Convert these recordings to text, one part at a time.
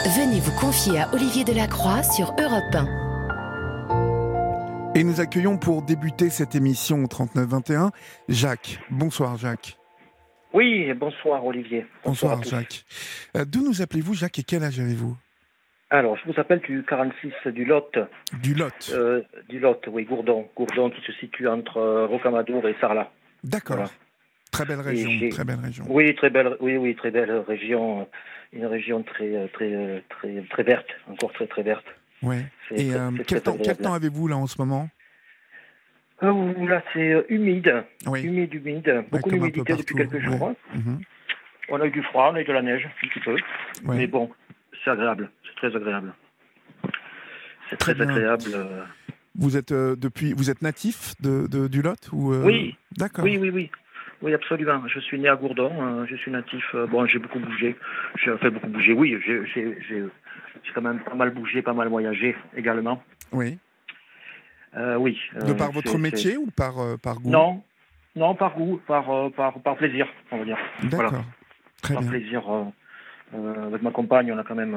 Venez vous confier à Olivier Delacroix sur Europe 1. Et nous accueillons pour débuter cette émission au 3921 Jacques. Bonsoir Jacques. Oui, bonsoir Olivier. Bonsoir Jacques. D'où nous appelez-vous Jacques et quel âge avez-vous? Alors, je vous appelle du 46 du Lot. Du Lot. Du Lot, oui, Gourdon. Gourdon qui se situe entre Rocamadour et Sarlat. D'accord. Voilà. Très belle région, très belle région. Oui, très belle région. Une région très verte, encore très verte. Ouais. Et quel temps avez-vous là en ce moment? Là, c'est humide. Oui. Humide. Beaucoup d'humidité depuis quelques jours. Ouais. Mm-hmm. On a eu du froid, on a eu de la neige, un petit peu. Ouais. Mais bon, c'est agréable. C'est très agréable. C'est très bien. agréable. Vous êtes natif du Lot ou Oui. D'accord. Oui. Oui, absolument. Je suis né à Gourdon. Je suis natif. J'ai beaucoup bougé. Oui, j'ai quand même pas mal bougé, pas mal voyagé également. Oui. Oui. De par votre métier ou par goût? Non, par goût, par plaisir, on va dire. D'accord. Voilà. Très par bien. Plaisir. Avec ma compagne, on a quand même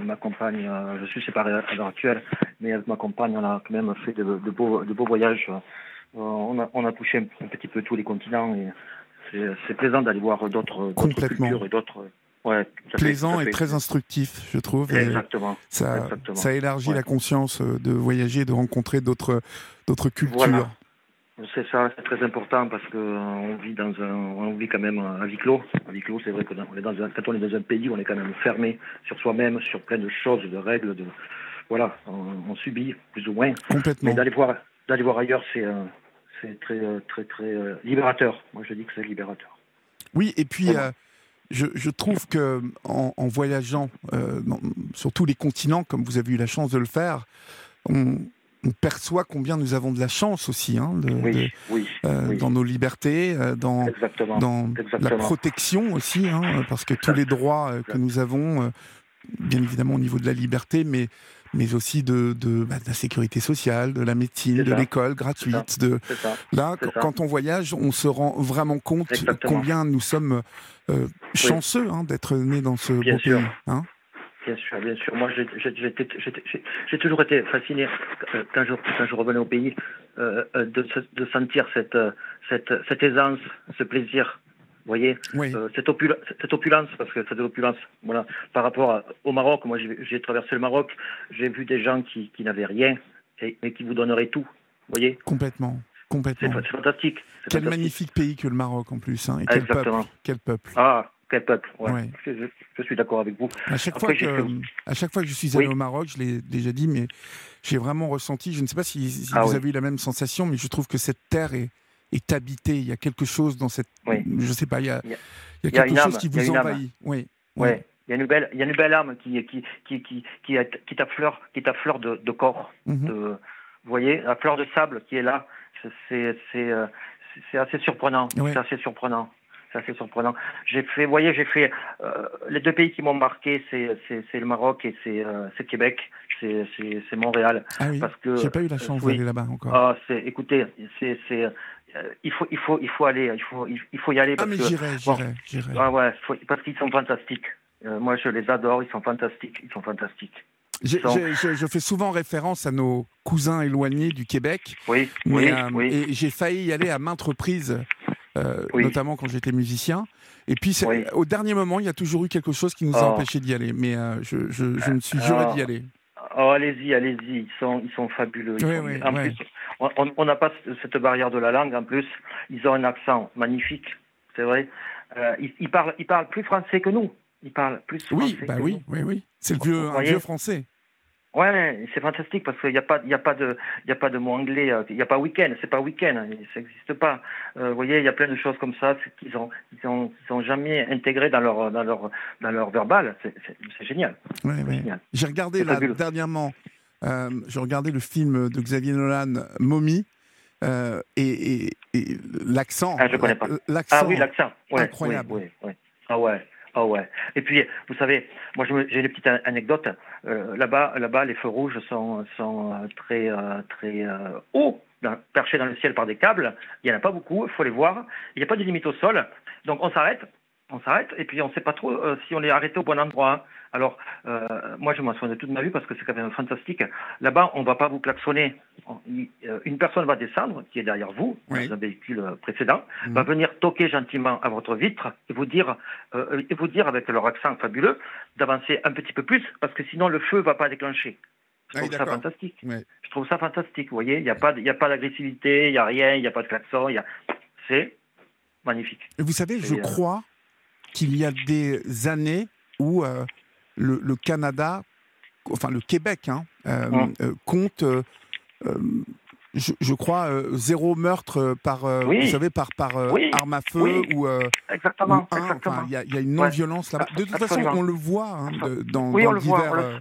je suis séparé à l'heure actuelle, mais avec ma compagne, on a quand même fait de beaux voyages. On a touché un petit peu tous les continents et c'est plaisant d'aller voir d'autres cultures et d'autres. Ouais, plaisant et très instructif, je trouve. Exactement. Ça élargit la conscience de voyager, de rencontrer d'autres cultures. Voilà. C'est ça, c'est très important parce que on vit quand même à huis clos. À huis clos, c'est vrai que quand on est dans un pays, on est quand même fermé sur soi-même, sur plein de choses, de règles, voilà, on subit plus ou moins. Complètement. Mais d'aller voir ailleurs, c'est très libérateur. Moi, je dis que c'est libérateur. Oui, et puis je trouve que en voyageant sur tous les continents, comme vous avez eu la chance de le faire, on perçoit combien nous avons de la chance aussi, dans nos libertés, dans la protection aussi, parce que tous les droits que nous avons, bien évidemment au niveau de la liberté, mais aussi de la sécurité sociale, de la médecine, de l'école gratuite. Quand on voyage, on se rend vraiment compte combien nous sommes chanceux d'être nés dans ce beau pays. Bien sûr. Moi, j'ai toujours été fasciné quand je revenais au pays de sentir cette aisance, ce plaisir. Vous voyez, cette opulence, parce que c'est de l'opulence. Voilà. Par rapport au Maroc, moi, j'ai traversé le Maroc, j'ai vu des gens qui n'avaient rien mais qui vous donneraient tout. Vous voyez. Complètement. C'est fantastique. Quel magnifique pays que le Maroc en plus, et quel peuple. Ah. Quel peuple, ouais. Je suis d'accord avec vous. À chaque fois que je suis allé au Maroc, je l'ai déjà dit, mais j'ai vraiment ressenti, je ne sais pas si vous avez eu la même sensation, mais je trouve que cette terre est habitée. Il y a quelque chose dans cette... Je ne sais pas, il y a quelque chose qui vous envahit. Oui. Il y a une belle âme qui t'affleure de corps. Mm-hmm. Vous voyez, la fleur de sable qui est là, c'est assez surprenant. Oui. C'est assez surprenant. J'ai fait les deux pays qui m'ont marqué, c'est le Maroc et c'est Québec, c'est Montréal. Ah oui. Parce que j'ai pas eu la chance d'aller là-bas encore. Écoutez, il faut aller, il faut y aller. Parce que j'irai. Parce qu'ils sont fantastiques. Moi, je les adore, ils sont fantastiques. Je fais souvent référence à nos cousins éloignés du Québec. Oui. Et j'ai failli y aller à maintes reprises. Notamment quand j'étais musicien. Et puis, au dernier moment, il y a toujours eu quelque chose qui nous a empêchés d'y aller. Mais je me suis juré d'y aller. Allez-y. Ils sont fabuleux. En plus, on n'a pas cette barrière de la langue. En plus, ils ont un accent magnifique. C'est vrai. Ils parlent plus français que nous. Ils parlent plus français que nous. Oui. C'est un vieux français. Ouais, c'est fantastique parce qu'il y a pas de mot anglais, il y a pas week-end, c'est pas week-end, ça n'existe pas. Vous voyez, il y a plein de choses comme ça qu'ils ont jamais intégrées dans leur verbal. C'est génial. Ouais. Génial. J'ai regardé dernièrement, j'ai regardé le film de Xavier Dolan, Mommy, et l'accent. Je connais pas. L'accent. L'accent. Incroyable. Oui. Ah ouais. Et puis, vous savez, moi j'ai une petite anecdote. Là-bas, les feux rouges sont très hauts, perchés dans le ciel par des câbles. Il n'y en a pas beaucoup, il faut les voir. Il n'y a pas de limite au sol. Donc on s'arrête On s'arrête et puis on ne sait pas trop si on est arrêté au bon endroit. Alors, moi, je m'en souviens de toute ma vie parce que c'est quand même fantastique. Là-bas, on ne va pas vous klaxonner. Une personne va descendre, qui est derrière vous, dans un véhicule précédent, va venir toquer gentiment à votre vitre et vous dire avec leur accent fabuleux d'avancer un petit peu plus parce que sinon le feu ne va pas déclencher. Je trouve ça fantastique. Ouais. Je trouve ça fantastique. Vous voyez, il n'y a pas d'agressivité, il n'y a rien, il n'y a pas de klaxon. C'est magnifique. Et vous savez, je crois qu'il y a des années où le Canada, enfin le Québec, compte, je crois, 0 meurtre par, vous savez, par arme à feu ou exactement. Il y a une non-violence là-bas. De toute façon, on le voit dans divers.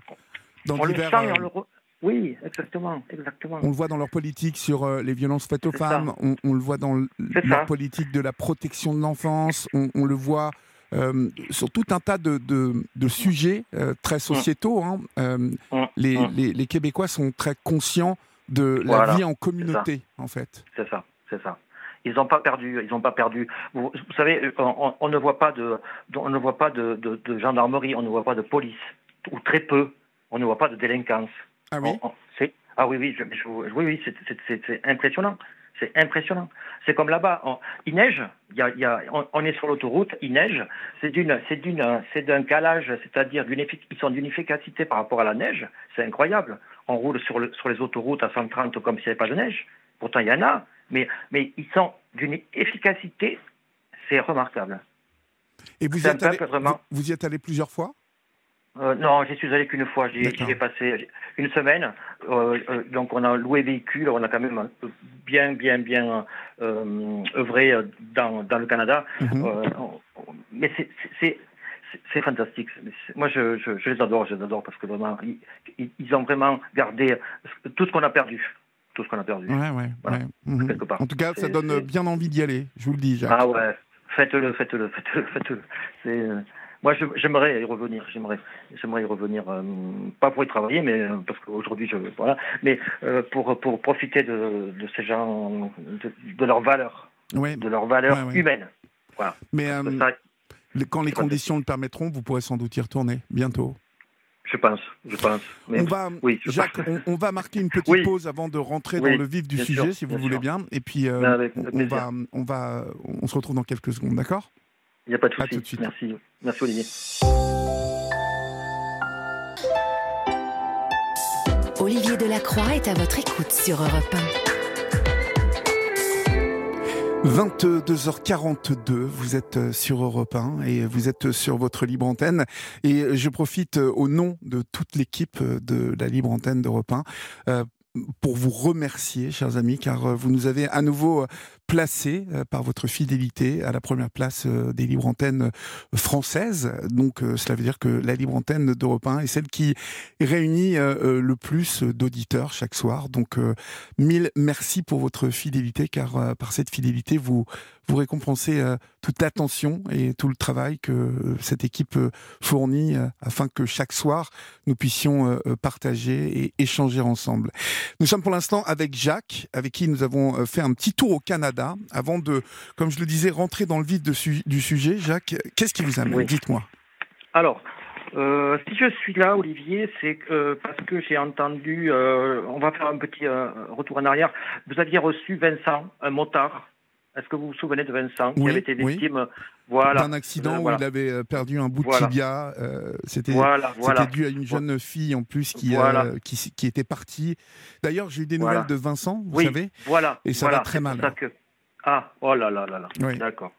Oui, exactement. On le voit dans leur politique sur les violences faites aux femmes, on le voit dans leur politique de la protection de l'enfance, on le voit sur tout un tas de sujets très sociétaux. Les Québécois sont très conscients de la vie en communauté, en fait. C'est ça. Ils n'ont pas perdu. Vous savez, on ne voit pas de gendarmerie, on ne voit pas de police, ou très peu. On ne voit pas de délinquance. Ah oui. C'est impressionnant. C'est impressionnant. C'est comme là-bas, il neige. On est sur l'autoroute, il neige. C'est d'un calage, c'est-à-dire ils sont d'une efficacité par rapport à la neige. C'est incroyable. On roule sur les autoroutes à 130 comme s'il n'y avait pas de neige. Pourtant, il y en a, mais ils sont d'une efficacité, c'est remarquable. Et vous y êtes allé plusieurs fois? Non, j'y suis allé qu'une fois. J'y ai passé une semaine. Donc, on a loué véhicule. On a quand même bien œuvré dans le Canada. Mais c'est fantastique. Moi, je les adore parce que vraiment, ils ont vraiment gardé tout ce qu'on a perdu. Ouais. Quelque part. En tout cas, ça donne bien envie d'y aller. Je vous le dis, Jacques. Ah ouais, faites-le. Moi, j'aimerais y revenir. J'aimerais y revenir, pas pour y travailler, mais parce qu'aujourd'hui, mais pour profiter de ces gens, de leurs valeurs, de leurs valeurs humaines. Voilà. Mais quand les conditions le permettront, vous pourrez sans doute y retourner bientôt. Je pense. Mais Jacques, on va marquer une petite pause avant de rentrer dans le vif du sujet, si vous voulez bien. Et puis, on se retrouve dans quelques secondes, d'accord ? Il n'y a pas de souci. Merci Olivier. Olivier Delacroix est à votre écoute sur Europe 1. 22h42, vous êtes sur Europe 1 et vous êtes sur votre libre antenne. Et je profite au nom de toute l'équipe de la libre antenne d'Europe 1 pour vous remercier, chers amis, car vous nous avez à nouveau placés par votre fidélité à la première place des libres antennes françaises. Donc cela veut dire que la libre antenne d'Europe 1 est celle qui réunit le plus d'auditeurs chaque soir. Donc mille merci pour votre fidélité, car par cette fidélité, vous récompensez toute l'attention et tout le travail que cette équipe fournit afin que chaque soir, nous puissions partager et échanger ensemble. Nous sommes pour l'instant avec Jacques, avec qui nous avons fait un petit tour au Canada, avant de, comme je le disais, rentrer dans le vif du sujet. Jacques, qu'est-ce qui vous amène ? Dites-moi. Alors, si je suis là, Olivier, c'est parce que j'ai entendu, on va faire un petit retour en arrière, vous aviez reçu Vincent, un motard. Est-ce que vous vous souvenez de Vincent qui avait été victime d'un accident où il avait perdu un bout de tibia. C'était dû à une jeune fille en plus qui était partie. D'ailleurs, j'ai eu des nouvelles de Vincent, vous savez, et ça va très mal. Ah, oh là là. Oui. D'accord.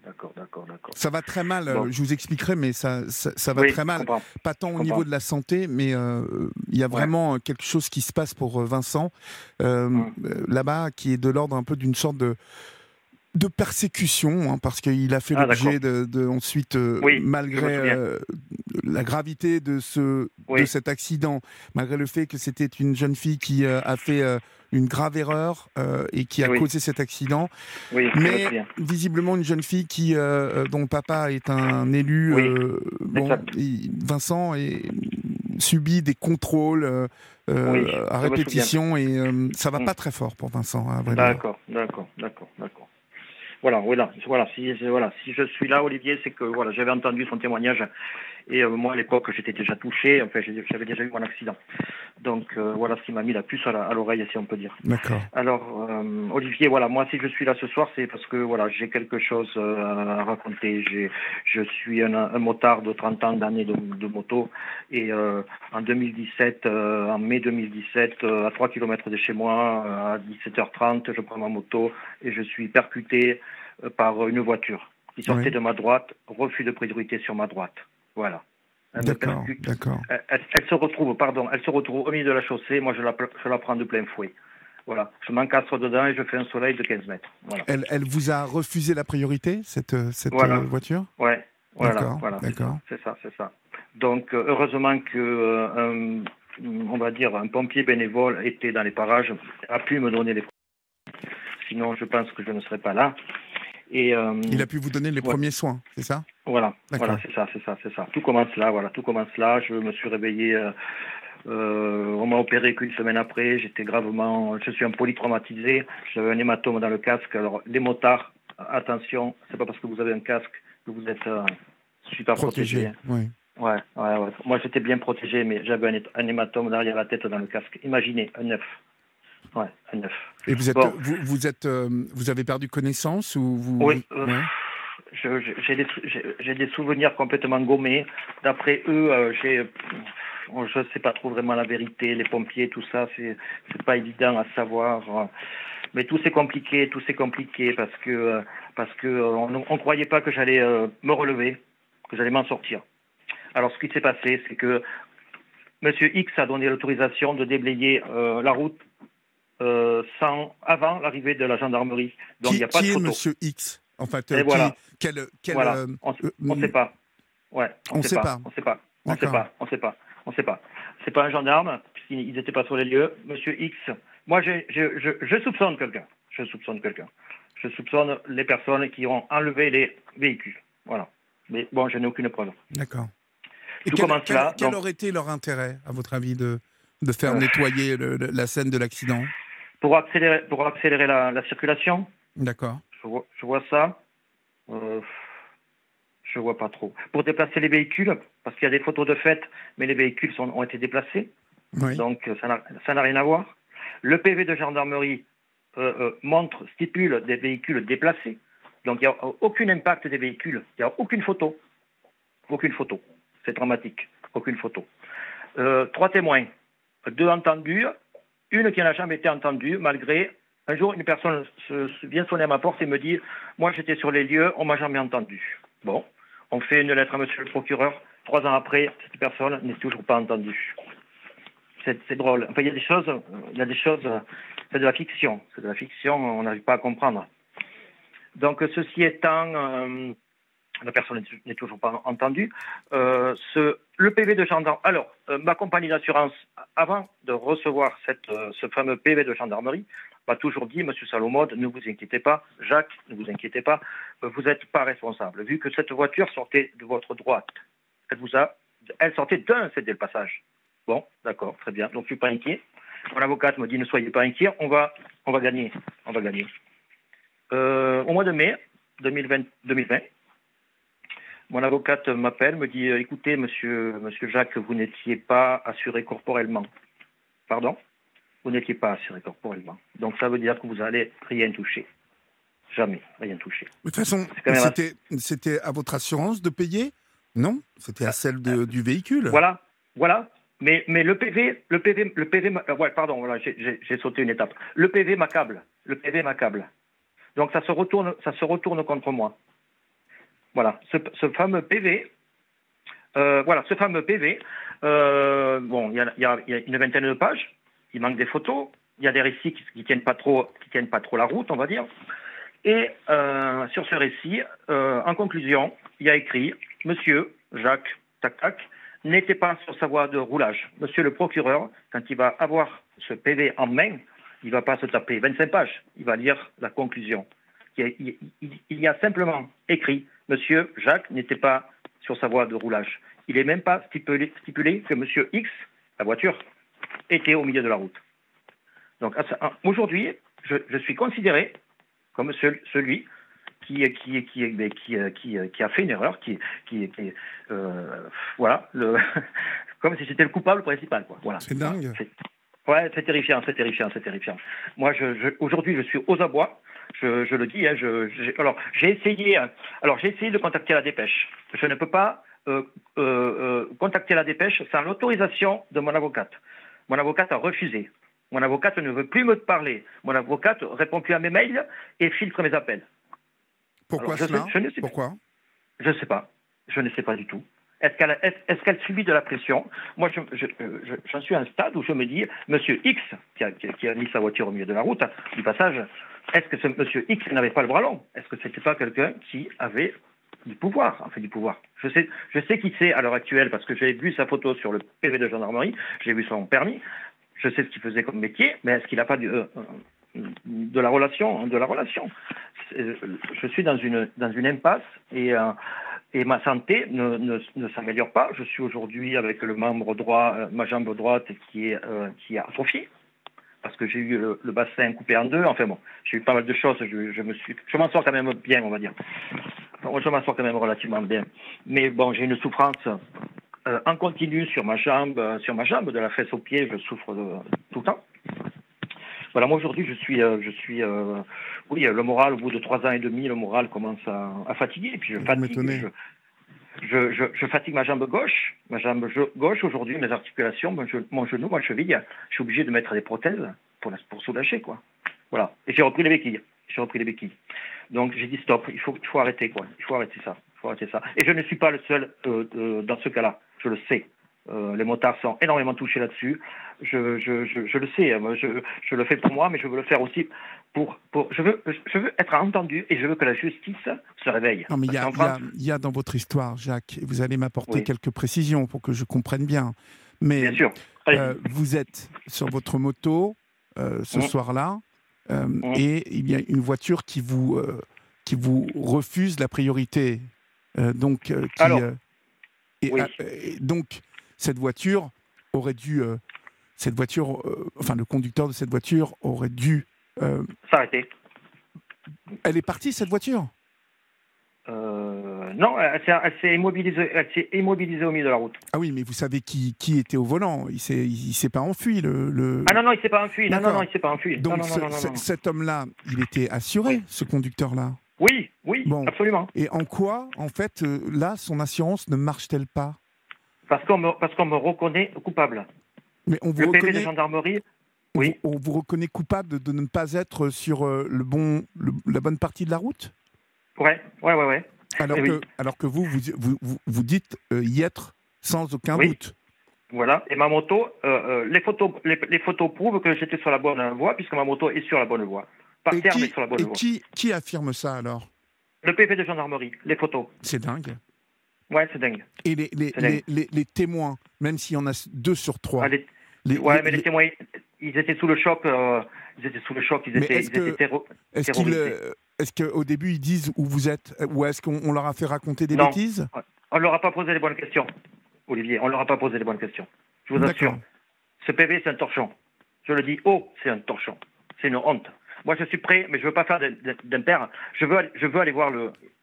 Ça va très mal, je vous expliquerai, mais ça va très mal. Pas tant au niveau de la santé, mais il y a vraiment quelque chose qui se passe pour Vincent, là-bas, qui est de l'ordre un peu d'une sorte de persécution, parce qu'il a fait l'objet ensuite, malgré la gravité de cet accident, malgré le fait que c'était une jeune fille qui a fait une grave erreur et qui a causé cet accident, mais visiblement une jeune fille dont le papa est un élu, Vincent subit des contrôles à répétition et ça va pas très fort pour Vincent. D'accord. Si je suis là, Olivier, c'est que voilà, j'avais entendu son témoignage et moi à l'époque j'étais déjà touché, enfin j'avais déjà eu mon accident. Donc voilà ce qui m'a mis la puce à l'oreille, si on peut dire. D'accord. Alors Olivier, voilà, moi si je suis là ce soir, c'est parce que voilà, j'ai quelque chose à raconter. Je suis un motard de 30 ans d'années de moto et en 2017, en mai 2017, à 3 km de chez moi, à 17h30, je prends ma moto et je suis percuté par une voiture qui sortait de ma droite, refus de priorité sur ma droite. Voilà. Elle me percute. D'accord. Elle se retrouve au milieu de la chaussée. Moi, je la prends de plein fouet. Voilà. Je m'encastre dedans et je fais un soleil de 15 mètres. Voilà. Elle vous a refusé la priorité, cette voiture ? Ouais. Voilà. D'accord. C'est ça. Donc, heureusement que, on va dire, un pompier bénévole était dans les parages, a pu me donner les. Sinon, je pense que je ne serais pas là. Et, il a pu vous donner les premiers soins, c'est ça ? Voilà, c'est ça. Tout commence là. Je me suis réveillé, on m'a opéré qu'une semaine après. Je suis un polytraumatisé. J'avais un hématome dans le casque. Alors, les motards, attention, c'est pas parce que vous avez un casque que vous êtes super protégé. Oui. Ouais. Moi, j'étais bien protégé, mais j'avais un hématome derrière la tête dans le casque. Imaginez, un œuf. Ouais, un œuf. Et vous avez perdu connaissance ou vous... Oui. J'ai des souvenirs complètement gommés. D'après eux, je ne sais pas trop vraiment la vérité. Les pompiers, tout ça, c'est pas évident à savoir. Mais tout c'est compliqué parce que on croyait pas que j'allais me relever, que j'allais m'en sortir. Alors ce qui s'est passé, c'est que Monsieur X a donné l'autorisation de déblayer la route avant l'arrivée de la gendarmerie. Donc il n'y a pas de photo. Qui est Monsieur X ? En fait, voilà. Voilà. On ne sait pas. Ouais, on ne sait pas. On sait pas. C'est pas un gendarme, puisqu'ils n'étaient pas sur les lieux. Monsieur X, moi je soupçonne quelqu'un. Je soupçonne les personnes qui ont enlevé les véhicules. Voilà. Mais bon, je n'ai aucune preuve. D'accord. Et quel aurait été leur intérêt, à votre avis, de faire nettoyer la scène de l'accident ? Pour accélérer la circulation. D'accord. Je vois ça. Je vois pas trop. Pour déplacer les véhicules, parce qu'il y a des photos de fait, mais les véhicules ont été déplacés. Oui. Donc ça n'a rien à voir. Le PV de gendarmerie stipule des véhicules déplacés. Donc il n'y a aucun impact des véhicules. Il n'y a aucune photo. C'est dramatique. Aucune photo. 3 témoins. 2 entendus. Une qui n'a jamais été entendue, malgré... Un jour, une personne vient sonner à ma porte et me dit « Moi, j'étais sur les lieux, on ne m'a jamais entendu. » Bon, on fait une lettre à monsieur le procureur. 3 ans après, cette personne n'est toujours pas entendue. C'est drôle. Enfin, il y a des choses, c'est de la fiction. On n'arrive pas à comprendre. Donc, ceci étant, la personne n'est toujours pas entendue. Le PV de gendarmerie... Alors, ma compagnie d'assurance, avant de recevoir ce fameux PV de gendarmerie, m'a toujours dit, Monsieur Salomode, ne vous inquiétez pas, Jacques, ne vous inquiétez pas, vous n'êtes pas responsable. Vu que cette voiture sortait de votre droite, elle sortait d'un cédé le passage. Bon, d'accord, très bien. Donc, je ne suis pas inquiet. Mon avocate me dit, ne soyez pas inquiet, on va gagner. Au mois de mai 2020, mon avocate m'appelle, me dit, écoutez, monsieur Jacques, vous n'étiez pas assuré corporellement. Pardon ? Vous n'étiez pas assuré corporellement. Donc ça veut dire que vous n'allez rien toucher. Jamais rien toucher. De toute façon, c'était à votre assurance de payer ? Non ? C'était à celle du véhicule. Voilà. Mais le PV, ouais, pardon, voilà, j'ai sauté une étape. Le PV m'accable. Donc ça se retourne contre moi. Voilà, ce fameux PV. Bon, il y a une vingtaine de pages. Il manque des photos. Il y a des récits qui tiennent pas trop la route, on va dire. Et sur ce récit, en conclusion, il y a écrit « Monsieur Jacques, n'était pas sur sa voie de roulage. Monsieur le procureur, quand il va avoir ce PV en main, il ne va pas se taper 25 pages. Il va lire la conclusion. Il y a simplement écrit « Monsieur Jacques n'était pas sur sa voie de roulage. » Il n'est même pas stipulé que Monsieur X, la voiture, était au milieu de la route. Donc aujourd'hui, je suis considéré comme celui qui a fait une erreur, voilà, comme si c'était le coupable principal, quoi. Voilà. C'est dingue. Ouais, c'est terrifiant. Moi, aujourd'hui, je suis aux abois. Je le dis. Hein, alors, j'ai essayé de contacter la Dépêche. Je ne peux pas contacter la Dépêche sans l'autorisation de mon avocate. Mon avocate a refusé. Mon avocate ne veut plus me parler. Mon avocate répond plus à mes mails et filtre mes appels. Pourquoi cela? Pourquoi? Je ne sais pas. Je ne sais pas du tout. Est-ce qu'elle subit de la pression? Moi, j'en suis à un stade où je me dis, Monsieur X, qui a mis sa voiture au milieu de la route, du passage, est-ce que ce Monsieur X n'avait pas le bras long? Est-ce que c'était pas quelqu'un qui avait du pouvoir? Enfin, du pouvoir. Je sais qui c'est à l'heure actuelle parce que j'ai vu sa photo sur le PV de gendarmerie, j'ai vu son permis, je sais ce qu'il faisait comme métier, mais est-ce qu'il n'a pas de la relation? Je suis dans une impasse et ma santé ne s'améliore pas. Je suis aujourd'hui avec le membre droit, ma jambe droite qui est atrophiée parce que j'ai eu le bassin coupé en deux. Enfin bon, j'ai eu pas mal de choses. Je m'en sors quand même bien, on va dire. Je m'en sors quand même relativement bien. Mais bon, j'ai une souffrance en continu sur ma jambe, de la fesse au pied. Je souffre tout le temps. Voilà, moi aujourd'hui, oui, le moral, au bout de 3 ans et demi, le moral commence à fatiguer. Et puis je fatigue ma jambe gauche. Aujourd'hui, mes articulations, mon genou, ma cheville, je suis obligé de mettre des prothèses pour soulager, quoi. Voilà. Et j'ai repris les béquilles. Donc j'ai dit stop, il faut arrêter, quoi. Il faut arrêter ça. Et je ne suis pas le seul dans ce cas-là. Je le sais. Les motards sont énormément touchés là-dessus. Je le sais. Je le fais pour moi, mais je veux le faire aussi je veux être entendu et je veux que la justice se réveille. Non, mais il y a dans votre histoire, Jacques, et vous allez m'apporter quelques précisions pour que je comprenne bien. Mais bien sûr. Vous êtes sur votre moto ce soir-là et il y a une voiture qui vous refuse la priorité. Donc cette voiture aurait dû, le conducteur de cette voiture aurait dû s'arrêter. Elle est partie, cette voiture? Non, elle s'est immobilisée au milieu de la route. Ah oui, mais vous savez qui était au volant? Il s'est pas enfui Ah non, il s'est pas enfui. Non, il s'est pas enfui. Donc cet homme-là, il était assuré, ce conducteur-là? Oui, bon. Absolument. Et en quoi, en fait, là, son assurance ne marche-t-elle pas? Parce qu'on me reconnaît coupable. Mais on vous le reconnaît... PV de gendarmerie, oui. On vous reconnaît coupable de ne pas être sur la bonne partie de la route? Ouais. Alors que vous dites y être sans aucun doute. Voilà. Et ma moto, les photos prouvent que j'étais sur la bonne voie, puisque ma moto est sur la bonne voie. Par terre, mais sur la bonne voie. Qui affirme ça alors? Le PV de gendarmerie, les photos. C'est dingue. Ouais, c'est dingue. Et les témoins, même s'il y en a 2 sur 3. Mais les témoins, ils étaient sous le choc. Ils étaient terrorisés. Est-ce qu'au début, ils disent où vous êtes? Ou est-ce qu'on leur a fait raconter des bêtises? On ne leur a pas posé les bonnes questions, Olivier. On ne leur a pas posé les bonnes questions. Je vous assure. Ce PV, c'est un torchon. Je le dis c'est un torchon. C'est une honte. Moi, je suis prêt, mais je ne veux pas faire d'impair. Je veux aller voir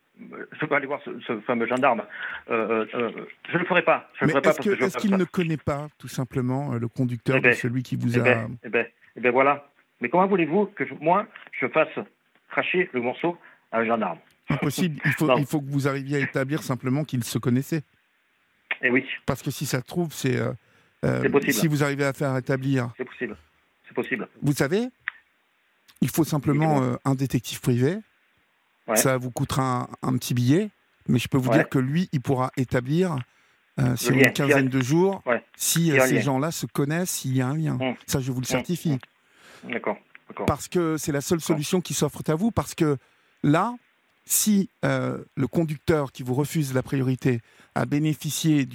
ce fameux gendarme. Je ne le ferai pas. Est-ce qu'il ne connaît pas, tout simplement, le conducteur de celui qui vous a... Eh bien, voilà. Mais comment voulez-vous que moi, je fasse cracher le morceau à un gendarme? Impossible. Il faut que vous arriviez à établir simplement qu'ils se connaissaient. Eh oui. Parce que si ça se trouve, c'est possible. Si vous arrivez à faire établir... C'est possible. Vous savez, il faut simplement un détective privé. Ouais. Ça vous coûtera un petit billet, mais je peux vous dire que lui, il pourra établir sur une quinzaine de jours si ces gens-là se connaissent, s'il y a un lien. Ça, je vous le certifie. D'accord. Parce que c'est la seule solution qui s'offre à vous, parce que là, si le conducteur qui vous refuse la priorité a bénéficié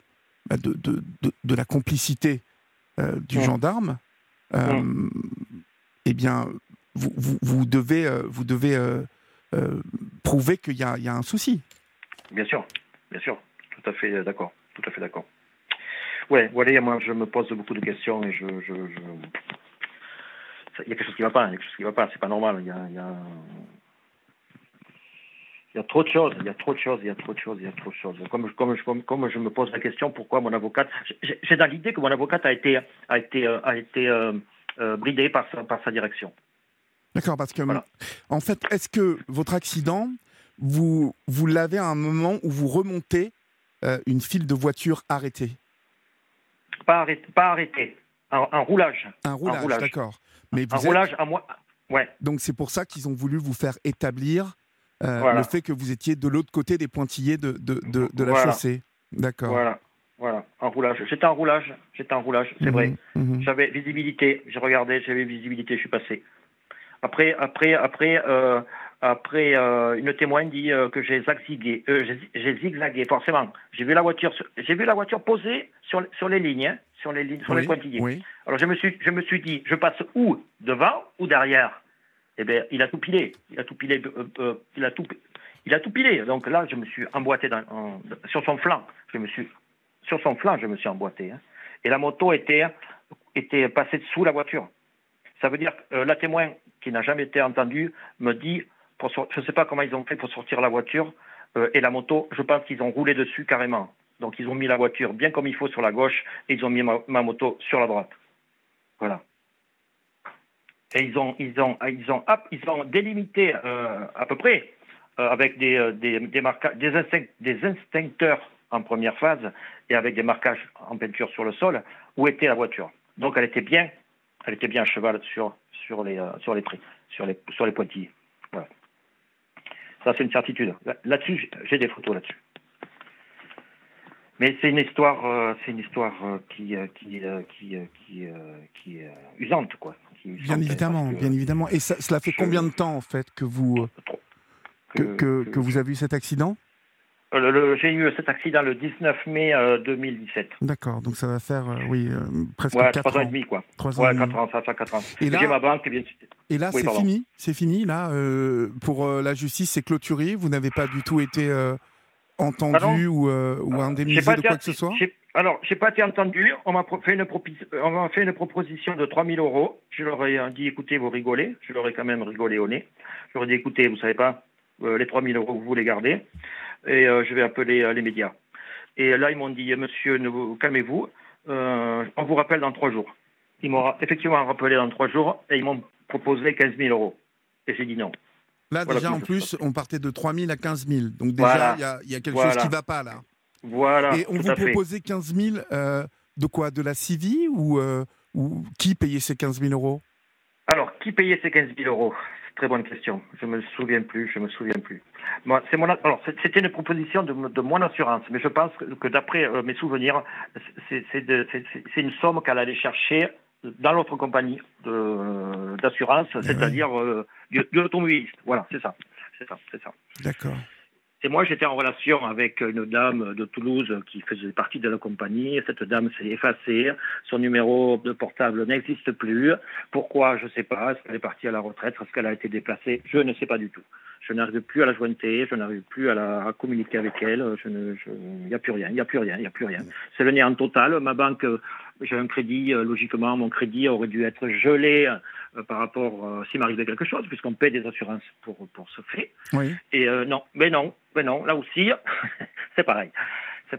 de la complicité du gendarme, eh bien, vous devez prouver qu'il y a un souci. Bien sûr, tout à fait d'accord. Ouais, voilà, moi je me pose beaucoup de questions et il y a quelque chose qui va pas, c'est pas normal. Il y a... Il y a trop de choses, il y a trop de choses. Comme je me pose la question, pourquoi mon avocate... J'ai dans l'idée que mon avocate a été bridée par sa direction. D'accord, parce que, Voilà. en fait, est-ce que votre accident, vous l'avez à un moment où vous remontez une file de voitures arrêtée? Pas arrêté. Un roulage. Un roulage, d'accord. Mais Un roulage à moi. Ouais. Donc c'est pour ça qu'ils ont voulu vous faire établir Voilà. le fait que vous étiez de l'autre côté des pointillés de la Voilà. chaussée. D'accord. Voilà. Un roulage. J'étais en roulage, c'est vrai. Mhm. J'avais visibilité. J'ai regardé, j'avais visibilité, je suis passé. Après, une témoin dit que j'ai zigzagué, forcément. J'ai vu la voiture posée sur les lignes, hein, sur les pointillés. Oui. Alors je me suis dit, je passe où, devant ou derrière? Eh bien, il a tout pilé. Donc là, je me suis emboîté sur son flanc. Je me suis emboîté. Hein. Et la moto était passée dessous la voiture. Ça veut dire que la témoin, qui n'a jamais été entendue, me dit, je ne sais pas comment ils ont fait pour sortir la voiture, et la moto, je pense qu'ils ont roulé dessus carrément. Donc ils ont mis la voiture bien comme il faut sur la gauche, et ils ont mis ma moto sur la droite. Voilà. Et ils ont délimité à peu près, avec des instincteurs en première phase, et avec des marquages en peinture sur le sol, où était la voiture. Donc elle était bien à cheval sur les pointillés. Voilà. Ça, c'est une certitude. Là-dessus, j'ai des photos là-dessus. Mais c'est une histoire qui est usante, quoi. Bien évidemment. Et cela fait combien de temps, en fait, que vous avez eu cet accident? J'ai eu cet accident le 19 mai 2017. D'accord, donc ça va faire, presque 4 3 ans et ans. demi, quoi. 3 ans et demi. 4 ans, ça fait 4 ans. Et là, j'ai ma banque, bien sûr. Et là, Oui, c'est fini, là, pour la justice, c'est clôturé, vous n'avez pas du tout été entendu ou indemnisé de quoi que ce soit? Alors, je n'ai pas été entendu. On m'a fait une proposition de 3 000 euros. Je leur ai dit, écoutez, vous rigolez. Je leur ai quand même rigolé au nez. Je leur ai dit, écoutez, vous ne savez pas, les 3 000 euros, vous les gardez. Et je vais appeler les médias. Et là, ils m'ont dit, monsieur, calmez-vous, on vous rappelle dans 3 jours. Ils m'ont effectivement rappelé dans 3 jours et ils m'ont proposé 15 000 euros. Et j'ai dit non. Là, voilà, déjà, en plus, on partait de 3 000 à 15 000. Donc déjà, il y a quelque chose qui ne va pas, là. Voilà. Et on vous proposait 15 000 de quoi? De la CIVI ou qui payait ces 15 000 euros? Alors, qui payait ces 15 000 euros? Très bonne question. Je me souviens plus. Moi, c'était une proposition de mon assurance, mais je pense que d'après mes souvenirs, c'est une somme qu'elle allait chercher dans l'autre compagnie d'assurance, c'est-à-dire du automobiliste. Voilà, c'est ça. D'accord. Et moi, j'étais en relation avec une dame de Toulouse qui faisait partie de la compagnie. Cette dame s'est effacée. Son numéro de portable n'existe plus. Pourquoi? Je ne sais pas. Est-ce qu'elle est partie à la retraite? Est-ce qu'elle a été déplacée? Je ne sais pas du tout. Je n'arrive plus à la jointer. Je n'arrive plus à communiquer avec elle. Il n'y a plus rien. C'est le néant total. Ma banque, j'ai un crédit. Logiquement, mon crédit aurait dû être gelé par rapport s'il m'arrivait quelque chose, puisqu'on paie des assurances pour ce fait. Oui. Et non, là aussi, c'est pareil. Il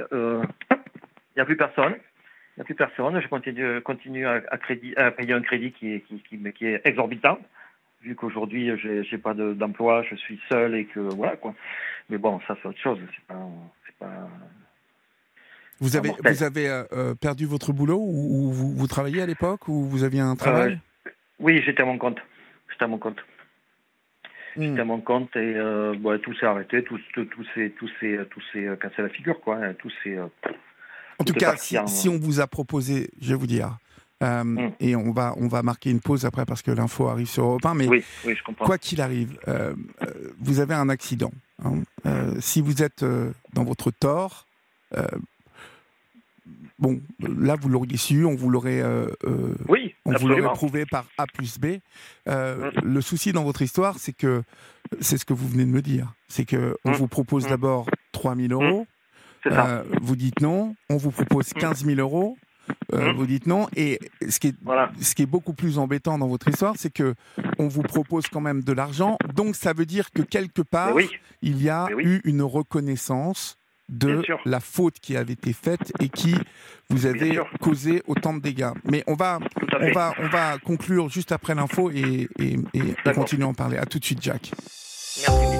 n'y a plus personne. Je continue à payer un crédit qui est exorbitant, vu qu'aujourd'hui, je n'ai pas d'emploi, je suis seul et que voilà, quoi. Mais bon, ça, c'est autre chose. C'est pas... Vous avez perdu votre boulot ou vous travailliez à l'époque ou vous aviez un travail? Oui, j'étais à mon compte. J'étais à mon compte et tout s'est arrêté, tout s'est cassé la figure, quoi. En tout cas, si on vous a proposé, je vais vous dire, et on va marquer une pause après parce que l'info arrive sur Europe 1, mais oui, je comprends. Quoi qu'il arrive, vous avez un accident. Hein. Si vous êtes dans votre tort, bon, là vous l'auriez su, on vous l'aurait prouvé par A plus B. Le souci dans votre histoire, c'est ce que vous venez de me dire. C'est qu'on vous propose d'abord 3 000 euros, vous dites non, on vous propose 15 000 euros, vous dites non. Et ce qui est beaucoup plus embêtant dans votre histoire, c'est que on vous propose quand même de l'argent. Donc ça veut dire que quelque part, il y a eu une reconnaissance de la faute qui avait été faite et qui vous avait causé autant de dégâts. Mais on va conclure juste après l'info et continuer à en parler. À tout de suite, Jack. Merci.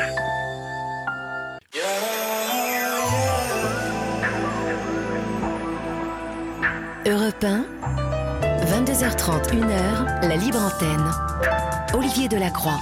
Europe 1, 22h30, 1h, la libre antenne. Olivier Delacroix.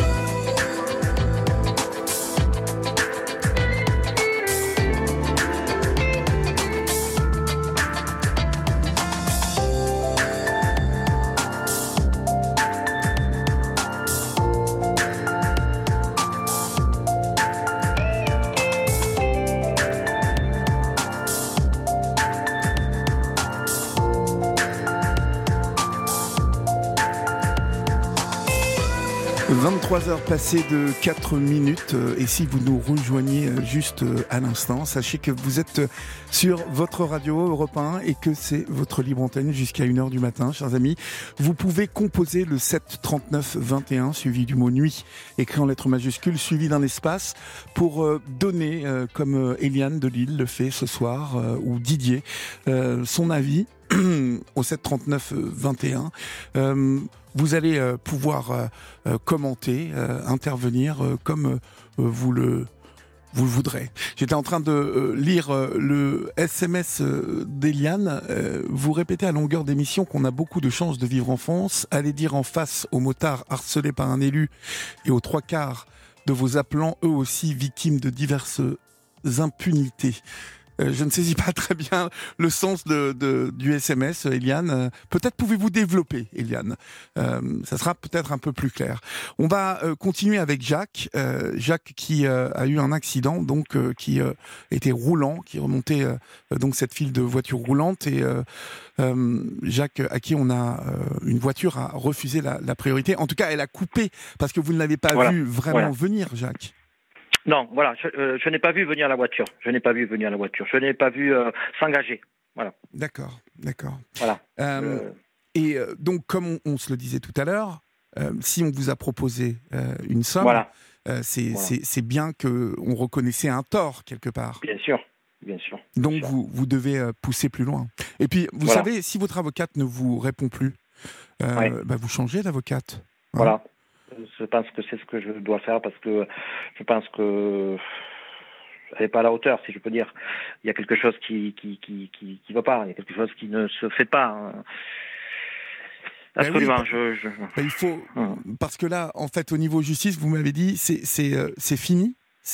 « 23h passées de 4 minutes et si vous nous rejoignez juste à l'instant, sachez que vous êtes sur votre radio Europe 1 et que c'est votre libre antenne jusqu'à 1h du matin, chers amis. Vous pouvez composer le 7 39 21 suivi du mot nuit, écrit en lettres majuscules, suivi d'un espace pour donner, comme Eliane de Lille le fait ce soir, ou Didier, son avis au 7 39 21. Vous allez pouvoir commenter, intervenir comme vous le voudrez. J'étais en train de lire le SMS d'Eliane. Vous répétez à longueur d'émission qu'on a beaucoup de chances de vivre en France. Allez dire en face aux motards harcelés par un élu et aux 3/4 de vos appelants, eux aussi victimes de diverses impunités. Je ne saisis pas très bien le sens du SMS, Eliane. Peut-être pouvez-vous développer, Eliane. Ça sera peut-être un peu plus clair. On va continuer avec Jacques. Jacques qui a eu un accident, donc qui était roulant, qui remontait donc cette file de voitures roulantes. Et Jacques, à qui on a une voiture a refusé la priorité. En tout cas, elle a coupé parce que vous ne l'avez pas vu vraiment venir, Jacques. Non, voilà, je n'ai pas vu venir la voiture. Je n'ai pas vu s'engager. Voilà. D'accord. Voilà. Et donc, comme on se le disait tout à l'heure, si on vous a proposé une somme, c'est bien qu'on reconnaissait un tort quelque part. Bien sûr. Donc, vous devez pousser plus loin. Et puis, vous savez, si votre avocate ne vous répond plus, vous changez d'avocate. Voilà. Je pense que c'est ce que je dois faire parce que je pense que elle n'est pas à la hauteur, si je peux dire. Il y a quelque chose qui va pas, il y a quelque chose qui ne se fait pas. Absolument. Il faut parce que là, en fait, au niveau justice, vous m'avez dit, c'est fini.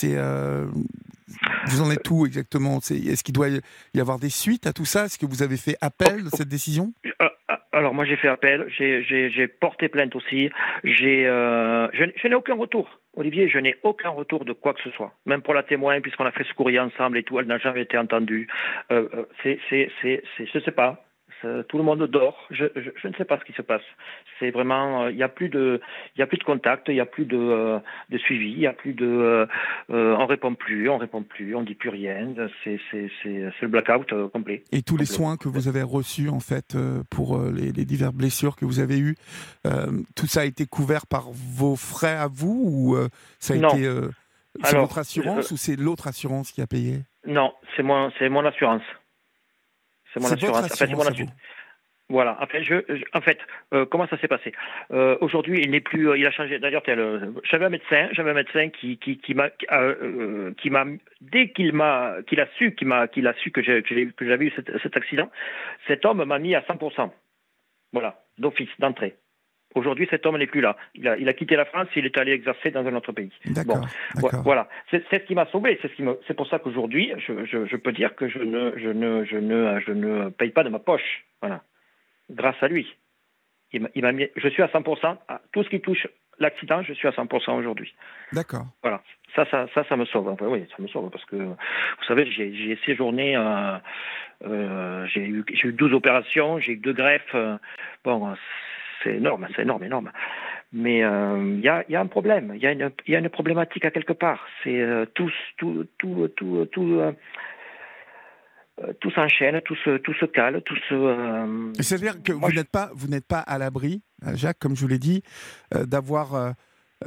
Vous en êtes où exactement ? Est-ce qu'il doit y avoir des suites à tout ça ? Est-ce que vous avez fait appel de cette décision ? Alors moi j'ai fait appel, j'ai porté plainte aussi. Je n'ai aucun retour, Olivier. Je n'ai aucun retour de quoi que ce soit. Même pour la témoin, puisqu'on a fait ce courrier ensemble et tout, elle n'a jamais été entendue. Je sais pas. Tout le monde dort. Je ne sais pas ce qui se passe. C'est vraiment, il y a plus de contact, il y a plus de suivi, il y a plus de, on répond plus, on dit plus rien. C'est le blackout complet. Et tous les soins que vous avez reçus en fait pour les diverses blessures que vous avez eues, tout ça a été couvert par vos frais à vous ou ça a été c'est votre assurance ou c'est l'autre assurance qui a payé ? Non, c'est mon assurance. C'est mon assurance. Voilà. Après, en fait, comment ça s'est passé ? Aujourd'hui, il n'est plus. Il a changé. D'ailleurs, j'avais un médecin qui m'a dès qu'il a su que j'avais eu cet accident, cet homme m'a mis à 100%. Voilà, d'office, d'entrée. Aujourd'hui, cet homme n'est plus là. Il a quitté la France, il est allé exercer dans un autre pays. D'accord. Voilà. C'est ce qui m'a sauvé. C'est pour ça qu'aujourd'hui, je peux dire que je ne paye pas de ma poche. Voilà. Grâce à lui. Il m'a mis, je suis à 100%. À tout ce qui touche l'accident, je suis à 100% aujourd'hui. D'accord. Voilà. Ça me sauve. Oui, ça me sauve parce que, vous savez, j'ai séjourné, j'ai eu 12 opérations, j'ai eu 2 greffes. C'est énorme. Mais il y a un problème. Il y a une problématique à quelque part. C'est tout s'enchaîne, tout se cale, tout se... C'est-à-dire que vous n'êtes pas à l'abri, Jacques, comme je vous l'ai dit, d'avoir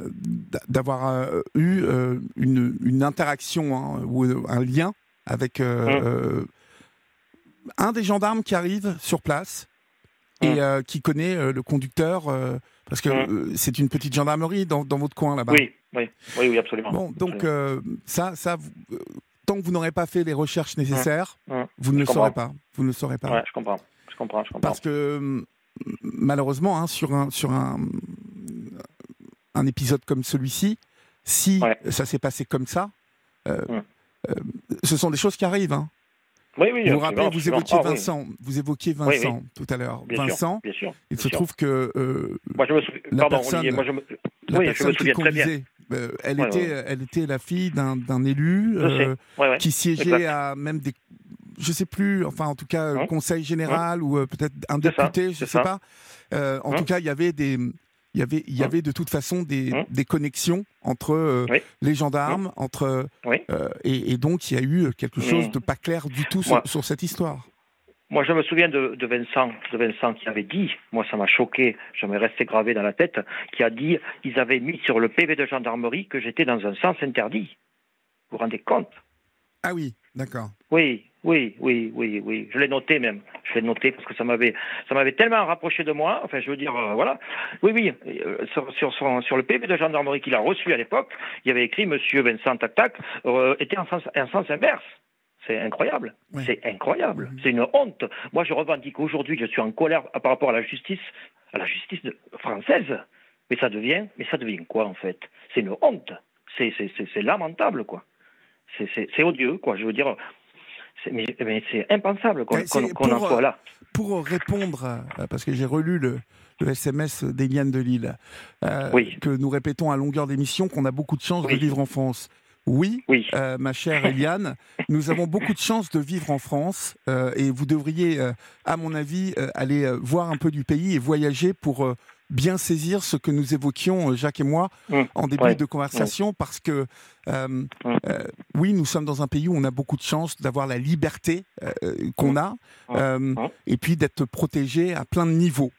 eu une interaction, hein, ou un lien avec un des gendarmes qui arrive sur place et qui connaît le conducteur, parce que c'est une petite gendarmerie dans votre coin là-bas. Oui, absolument. Bon, donc ça tant que vous n'aurez pas fait les recherches nécessaires, vous ne le saurez pas. Vous ne le saurez pas. Ouais, je comprends. Parce que malheureusement, hein, sur un épisode comme celui-ci, si ça s'est passé comme ça, ce sont des choses qui arrivent. Hein. Oui, vous vous rappelez, vous évoquiez Vincent. Vous évoquiez Vincent tout à l'heure. Vincent, bien sûr. Trouve que moi, je me souviens. Olivier, la personne qui conduisait, elle était la fille d'un élu qui siégeait à même des, je sais plus, enfin en tout cas conseil général ou peut-être un député, je sais pas. En tout cas, il y avait de toute façon des connexions entre les gendarmes, et donc il y a eu quelque chose de pas clair du tout sur cette histoire. Moi, je me souviens de Vincent qui avait dit, moi ça m'a choqué, ça m'est resté gravé dans la tête, qui a dit, ils avaient mis sur le PV de gendarmerie que j'étais dans un sens interdit. Vous vous rendez compte? Ah oui, d'accord. Oui. Je l'ai noté même. Je l'ai noté parce que ça m'avait tellement rapproché de moi. Enfin, je veux dire, voilà. Oui. Sur le PV de gendarmerie qu'il a reçu à l'époque, il y avait écrit Monsieur Vincent Tac était en sens inverse. C'est incroyable. Oui. C'est incroyable. C'est une honte. Moi, je revendique aujourd'hui, je suis en colère par rapport à la justice française. Mais ça devient quoi en fait? C'est une honte. C'est lamentable quoi. C'est odieux quoi. Je veux dire. Mais c'est impensable qu'on en soit là. Pour répondre, parce que j'ai relu le SMS d'Eliane de Lille, que nous répétons à longueur d'émission qu'on a beaucoup de chance de vivre en France. Oui. Ma chère Eliane, nous avons beaucoup de chance de vivre en France et vous devriez, à mon avis, aller voir un peu du pays et voyager pour bien saisir ce que nous évoquions, Jacques et moi, en début de conversation, parce que oui, nous sommes dans un pays où on a beaucoup de chance d'avoir la liberté qu'on a, et puis d'être protégé à plein de niveaux.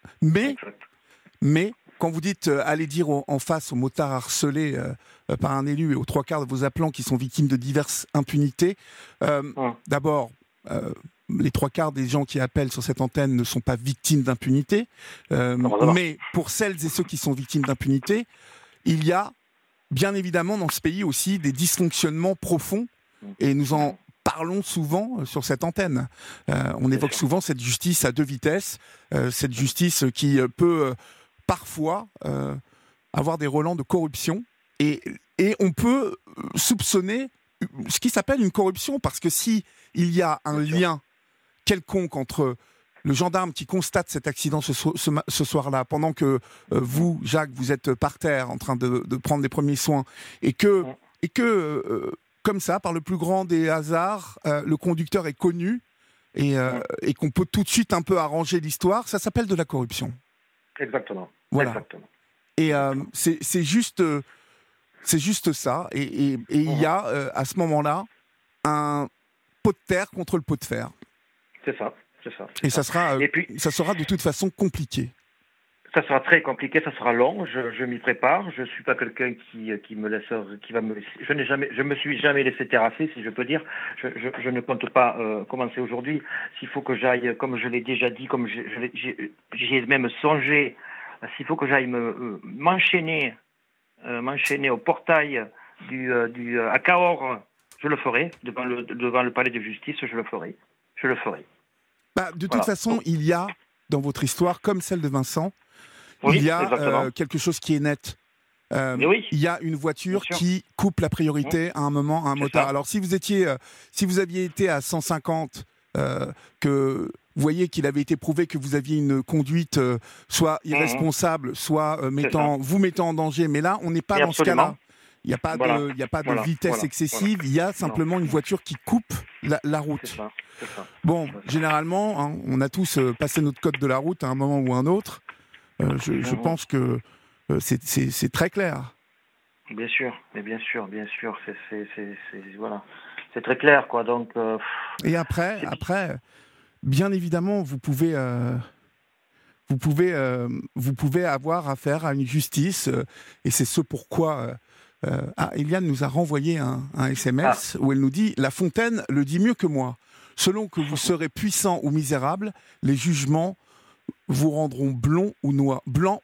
Mais quand vous dites aller dire en face aux motards harcelés par un élu et aux 3/4 de vos appelants qui sont victimes de diverses impunités, d'abord, les 3/4 des gens qui appellent sur cette antenne ne sont pas victimes d'impunité, mais pour celles et ceux qui sont victimes d'impunité, il y a bien évidemment dans ce pays aussi des dysfonctionnements profonds, et nous en parlons souvent sur cette antenne. On évoque souvent cette justice à deux vitesses, cette justice qui peut parfois avoir des relents de corruption, et on peut soupçonner ce qui s'appelle une corruption, parce que si il y a un lien quelconque entre le gendarme qui constate cet accident ce soir-là, pendant que vous, Jacques, vous êtes par terre en train de prendre les premiers soins, et que comme ça, par le plus grand des hasards, le conducteur est connu, et qu'on peut tout de suite un peu arranger l'histoire, ça s'appelle de la corruption. Exactement. Voilà. Exactement. Et c'est juste ça. Et il y a à ce moment-là un pot de terre contre le pot de fer. C'est ça. Et ça sera de toute façon compliqué. Ça sera très compliqué, ça sera long. Je m'y prépare. Je suis pas quelqu'un qui me suis jamais laissé terrasser, si je peux dire. Je ne compte pas commencer aujourd'hui. S'il faut que j'aille, comme je l'ai déjà dit, comme j'y ai même songé, s'il faut que j'aille m'enchaîner au portail à Cahors, je le ferai. Devant le palais de justice, je le ferai. De toute façon, il y a dans votre histoire, comme celle de Vincent, il y a quelque chose qui est net. Il y a une voiture qui coupe la priorité à un moment à un motard. Alors si vous aviez été à 150, que vous voyez qu'il avait été prouvé que vous aviez une conduite soit irresponsable, soit vous mettant en danger, mais là on n'est pas dans ce cas-là. Il n'y a pas de vitesse excessive, il y a simplement une voiture qui coupe la route. C'est ça. Bon, généralement, hein, on a tous passé notre code de la route à un moment ou un autre. Je pense que c'est très clair. Bien sûr. C'est voilà. c'est très clair, quoi. Donc, Et après, bien évidemment, vous pouvez avoir affaire à une justice, et c'est ce pourquoi Eliane nous a renvoyé un SMS où elle nous dit « La Fontaine le dit mieux que moi. Selon que vous serez puissant ou misérable, les jugements vous rendront blanc ou noir. »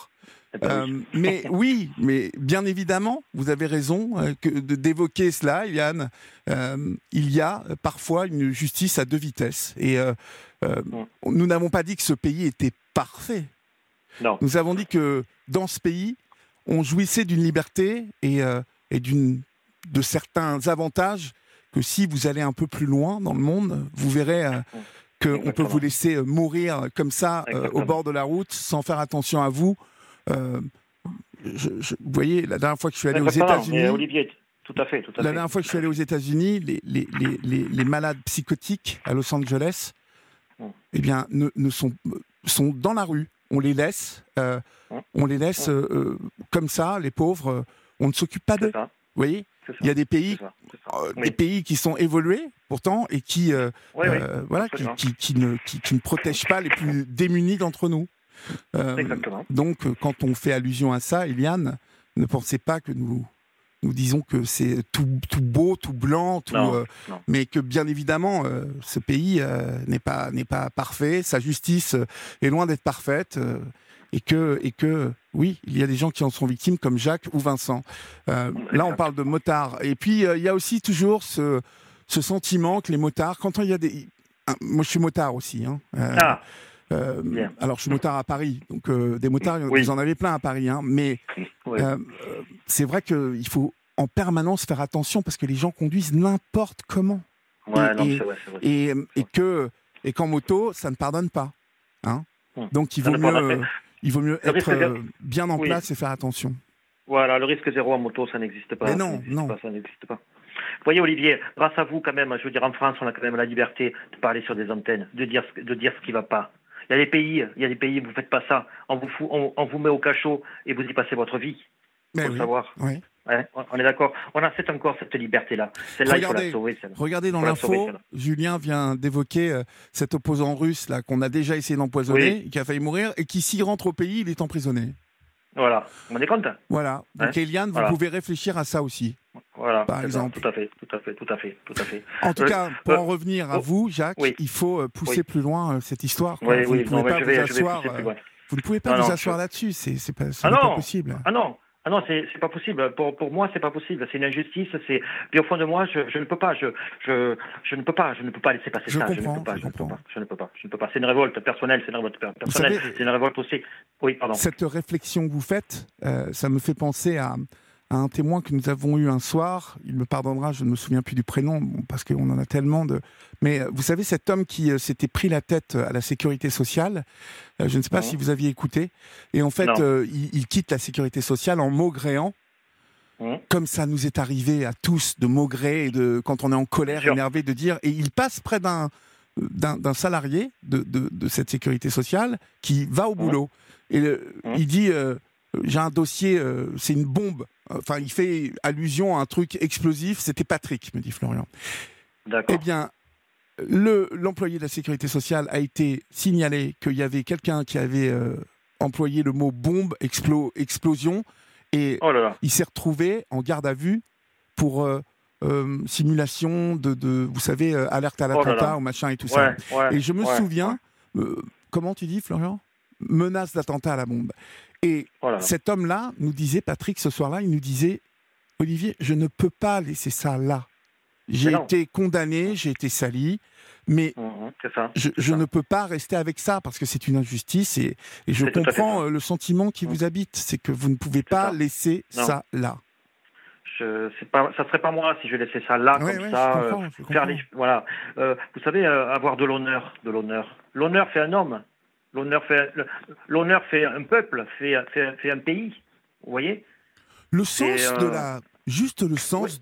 Mais oui, mais bien évidemment, vous avez raison d'évoquer cela, Eliane. Il y a parfois une justice à deux vitesses. Et nous n'avons pas dit que ce pays était parfait. Non. Nous avons dit que dans ce pays, on jouissait d'une liberté et de certains avantages que si vous allez un peu plus loin dans le monde, vous verrez qu'on peut vous laisser mourir comme ça au bord de la route sans faire attention à vous. Vous voyez, la dernière fois que je suis allé aux États-Unis, Olivier, tout à fait. La dernière fois que je suis allé aux États-Unis, les malades psychotiques à Los Angeles, eh bien, sont dans la rue. On les laisse, comme ça, les pauvres. On ne s'occupe pas d'eux. Vous voyez, il y a des pays, pays qui sont évolués pourtant et qui ne protègent pas les plus démunis d'entre nous. Donc, quand on fait allusion à ça, Eliane, ne pensez pas que nous disons que c'est tout beau, tout blanc, non. Mais que bien évidemment, ce pays n'est pas parfait, sa justice est loin d'être parfaite, et que oui, il y a des gens qui en sont victimes, comme Jacques ou Vincent. Là, on parle de motards. Et puis, il y a aussi toujours ce sentiment que les motards, quand il y a des... Moi, je suis motard aussi, hein. Alors, je suis motard à Paris, donc des motards, vous en avez plein à Paris, hein, mais c'est vrai qu'il faut en permanence faire attention parce que les gens conduisent n'importe comment. Et qu'en moto, ça ne pardonne pas. Hein. Donc, il vaut mieux être bien en place et faire attention. Voilà, le risque zéro en moto, ça n'existe pas. Mais non. Ça n'existe pas. Vous voyez, Olivier, grâce à vous, quand même, je veux dire, en France, on a quand même la liberté de parler sur des antennes, de dire ce qui ne va pas. Il y a des pays, vous ne faites pas ça. On vous met au cachot et vous y passez votre vie. Il faut le savoir. Oui. Ouais, on est d'accord. C'est encore cette liberté-là. Celle-là, il faut la sauver. Regardez dans l'info, Julien vient d'évoquer cet opposant russe là, qu'on a déjà essayé d'empoisonner, qui a failli mourir, et qui, s'il rentre au pays, il est emprisonné. Voilà. Vous vous rendez compte ? Voilà. Donc, Eliane, vous pouvez réfléchir à ça aussi. Voilà, par exemple. Tout à fait. En tout cas, pour en revenir à vous, Jacques, il faut pousser plus loin cette histoire. Vous ne pouvez pas vous asseoir là-dessus. C'est pas possible. Ah non, c'est pas possible. Pour moi, c'est pas possible. C'est une injustice. Puis au fond de moi, je ne peux pas. Je ne peux pas laisser passer ça. Je ne peux pas. C'est une révolte personnelle. C'est une révolte aussi. Oui, pardon. Cette réflexion que vous faites, ça me fait penser à un témoin que nous avons eu un soir. Il me pardonnera, je ne me souviens plus du prénom, parce qu'on en a tellement de... Mais vous savez, cet homme qui s'était pris la tête à la sécurité sociale, je ne sais pas si vous aviez écouté, et en fait, il quitte la sécurité sociale en maugréant, comme ça nous est arrivé à tous de maugrer, quand on est en colère, énervé, de dire... Et il passe près d'un salarié de cette sécurité sociale qui va au boulot. Et il dit... j'ai un dossier, c'est une bombe. Enfin, il fait allusion à un truc explosif. C'était Patrick, me dit Florian. D'accord. Eh bien, l'employé de la sécurité sociale a été signalé qu'il y avait quelqu'un qui avait employé le mot bombe, explosion, et il s'est retrouvé en garde à vue pour simulation vous savez, alerte à l'attentat ou machin et tout ça. Et je me souviens, comment tu dis, Florian ? Menace d'attentat à la bombe. Et cet homme-là nous disait, Patrick, ce soir-là, il nous disait, Olivier, je ne peux pas laisser ça là. J'ai été condamné, j'ai été sali, mais je ne peux pas rester avec ça parce que c'est une injustice et je comprends le sentiment qui vous habite, c'est que vous ne pouvez pas laisser ça là. Ça serait pas moi si je laissais ça là, je comprends. Vous savez, avoir de l'honneur. L'honneur fait un homme. L'honneur fait un peuple, fait un pays. Vous voyez ? Le sens le sens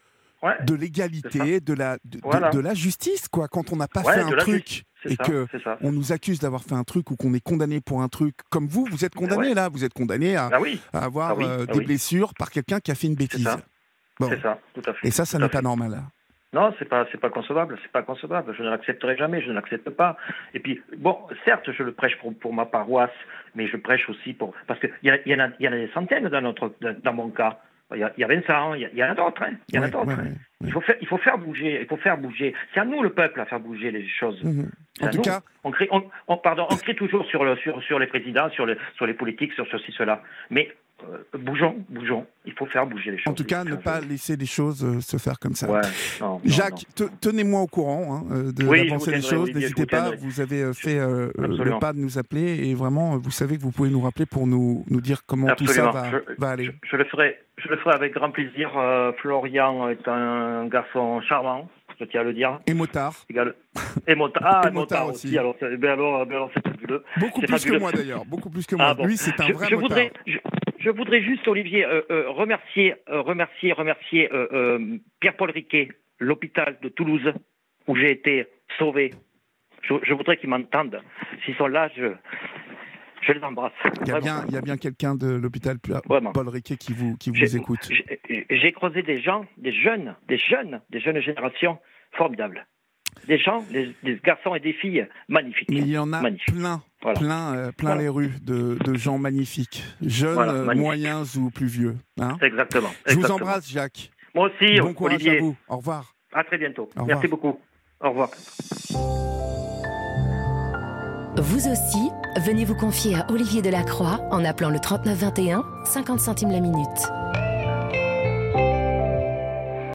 de l'égalité, de la justice, quoi. Quand on n'a pas fait un truc et qu'on nous accuse d'avoir fait un truc ou qu'on est condamné pour un truc, comme vous êtes condamné là, vous êtes condamné à avoir des blessures par quelqu'un qui a fait une bêtise. C'est ça, tout à fait. Et ça n'est pas normal. Non, c'est pas concevable, c'est pas concevable. Je ne l'accepterai jamais, je ne l'accepte pas. Et puis, bon, certes, je le prêche pour ma paroisse, mais je prêche aussi parce qu'il y en a des centaines dans mon cas. Il y a Vincent, il y en a d'autres, hein. Il y en a d'autres. Ouais. Il faut faire bouger, C'est à nous, le peuple, à faire bouger les choses. En tout cas, on crie toujours sur les présidents, sur les politiques, sur ceci, cela. Mais bougeons. Il faut faire bouger les choses. En tout cas, ne pas laisser les choses se faire comme ça. Ouais, non, Jacques, tenez-moi au courant de l'avancée des choses. Olivier, n'hésitez pas, vous avez fait le pas de nous appeler et vraiment, vous savez que vous pouvez nous rappeler pour nous dire comment absolument. tout ça va aller. Je le ferai avec grand plaisir. Florian est un garçon charmant, je tiens à le dire. Et motard. Et motard. Et motard aussi. Alors c'est fabuleux. Beaucoup plus que moi d'ailleurs, beaucoup plus que moi. Bon. Lui, c'est un vrai motard. Je voudrais juste, Olivier, remercier Pierre-Paul Riquet, l'hôpital de Toulouse, où j'ai été sauvé. Je voudrais qu'ils m'entendent. S'ils sont là, je les embrasse. Il y a bien quelqu'un de l'hôpital Paul Riquet qui vous écoute. J'ai croisé des gens, des jeunes générations formidables. Des gens, des garçons et des filles magnifiques. Mais il y en a plein les rues de gens magnifiques, jeunes, moyens ou plus vieux. Hein. Exactement. Je vous embrasse, Jacques. Moi aussi, bon courage Olivier. à vous. Au revoir. À très bientôt. Au revoir. Merci beaucoup. Au revoir. Vous aussi, venez vous confier à Olivier Delacroix en appelant le 39 21, 50 centimes la minute.